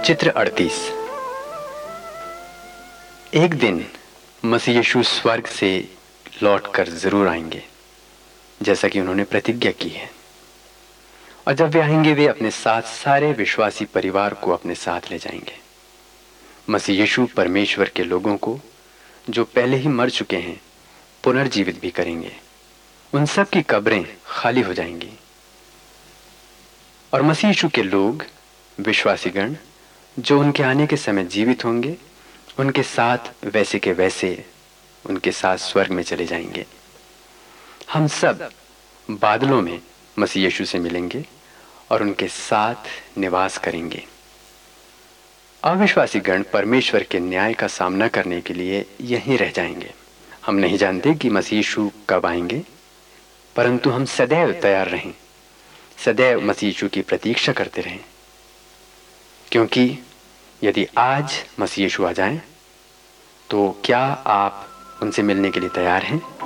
चित्र 38। एक दिन मसीह यीशु स्वर्ग से लौटकर जरूर आएंगे, जैसा कि उन्होंने प्रतिज्ञा की है। और जब वे आएंगे, वे अपने साथ सारे विश्वासी परिवार को अपने साथ ले जाएंगे। मसीह यीशु परमेश्वर के लोगों को, जो पहले ही मर चुके हैं, पुनर्जीवित भी करेंगे। उन सब की कब्रें खाली हो जाएंगी और मसीह यीशु के लोग, विश्वासीगण, जो उनके आने के समय जीवित होंगे, उनके साथ वैसे के वैसे उनके साथ स्वर्ग में चले जाएंगे। हम सब बादलों में मसीह यीशु से मिलेंगे और उनके साथ निवास करेंगे। अविश्वासी गण परमेश्वर के न्याय का सामना करने के लिए यहीं रह जाएंगे। हम नहीं जानते कि मसीह यीशु कब आएंगे, परंतु हम सदैव तैयार रहें, सदैव मसीह यीशु की प्रतीक्षा करते रहें, क्योंकि यदि आज मसीह यीशु आ जाएं, तो क्या आप उनसे मिलने के लिए तैयार हैं?